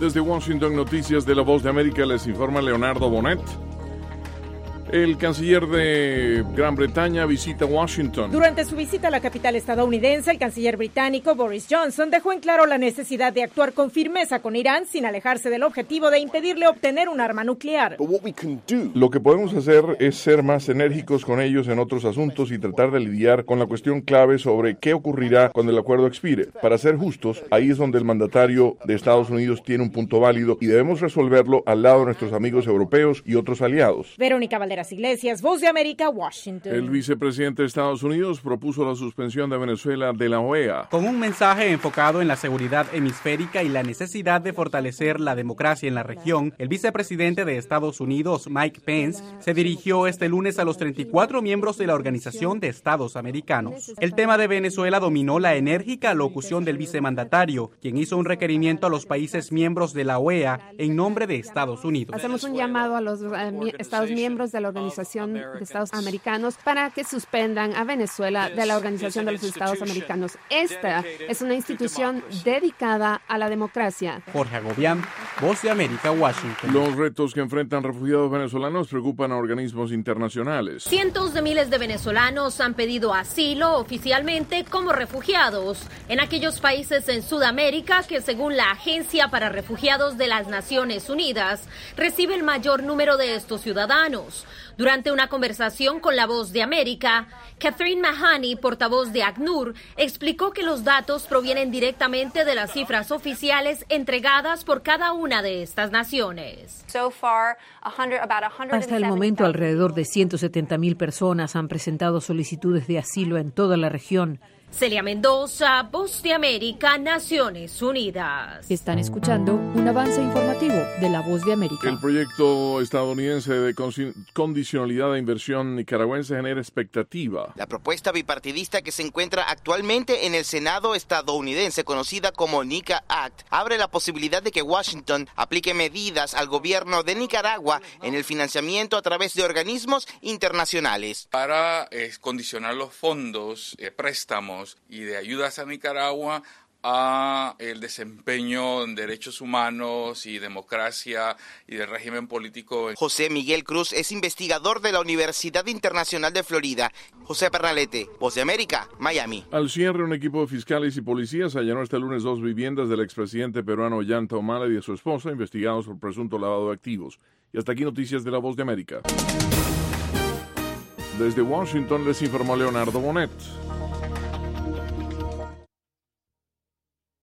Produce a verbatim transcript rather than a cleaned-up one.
Desde Washington, noticias de La Voz de América, les informa Leonardo Bonet. El canciller de Gran Bretaña visita Washington. Durante su visita a la capital estadounidense, el canciller británico Boris Johnson dejó en claro la necesidad de actuar con firmeza con Irán sin alejarse del objetivo de impedirle obtener un arma nuclear. Lo que podemos hacer es ser más enérgicos con ellos en otros asuntos y tratar de lidiar con la cuestión clave sobre qué ocurrirá cuando el acuerdo expire. Para ser justos, ahí es donde el mandatario de Estados Unidos tiene un punto válido y debemos resolverlo al lado de nuestros amigos europeos y otros aliados. Verónica Valderas Iglesias, Voz de América, Washington. El vicepresidente de Estados Unidos propuso la suspensión de Venezuela de la O E A. Con un mensaje enfocado en la seguridad hemisférica y la necesidad de fortalecer la democracia en la región, el vicepresidente de Estados Unidos, Mike Pence, se dirigió este lunes a los treinta y cuatro miembros de la Organización de Estados Americanos. El tema de Venezuela dominó la enérgica locución del vicemandatario, quien hizo un requerimiento a los países miembros de la O E A en nombre de Estados Unidos. Hacemos un llamado a los uh, mi- Estados miembros de la Organización de Estados Americanos para que suspendan a Venezuela de la Organización de los Estados Americanos. Esta es una institución dedicada a la democracia. Jorge Agobián, Voz de América, Washington. Los retos que enfrentan refugiados venezolanos preocupan a organismos internacionales. Cientos de miles de venezolanos han pedido asilo oficialmente como refugiados en aquellos países en Sudamérica que, según la Agencia para Refugiados de las Naciones Unidas, recibe el mayor número de estos ciudadanos. Durante una conversación con La Voz de América, Catherine Mahoney, portavoz de ACNUR, explicó que los datos provienen directamente de las cifras oficiales entregadas por cada una de estas naciones. Hasta el momento, alrededor de ciento setenta mil personas han presentado solicitudes de asilo en toda la región. Celia Mendoza, Voz de América, Naciones Unidas. Están escuchando un avance informativo de La Voz de América. El proyecto estadounidense de condicionalidad de inversión nicaragüense genera expectativa. La propuesta bipartidista que se encuentra actualmente en el Senado estadounidense, conocida como NICA Act, abre la posibilidad de que Washington aplique medidas al gobierno de Nicaragua en el financiamiento a través de organismos internacionales. Para eh, condicionar los fondos, eh, préstamos y de ayudas a Nicaragua a el desempeño en derechos humanos y democracia y del régimen político. José Miguel Cruz es investigador de la Universidad Internacional de Florida. José Pernalete, Voz de América, Miami. Al cierre, un equipo de fiscales y policías allanó este lunes dos viviendas del expresidente peruano Ollanta Humala y de su esposa, investigados por presunto lavado de activos. Y hasta aquí noticias de La Voz de América. Desde Washington les informó Leonardo Bonet.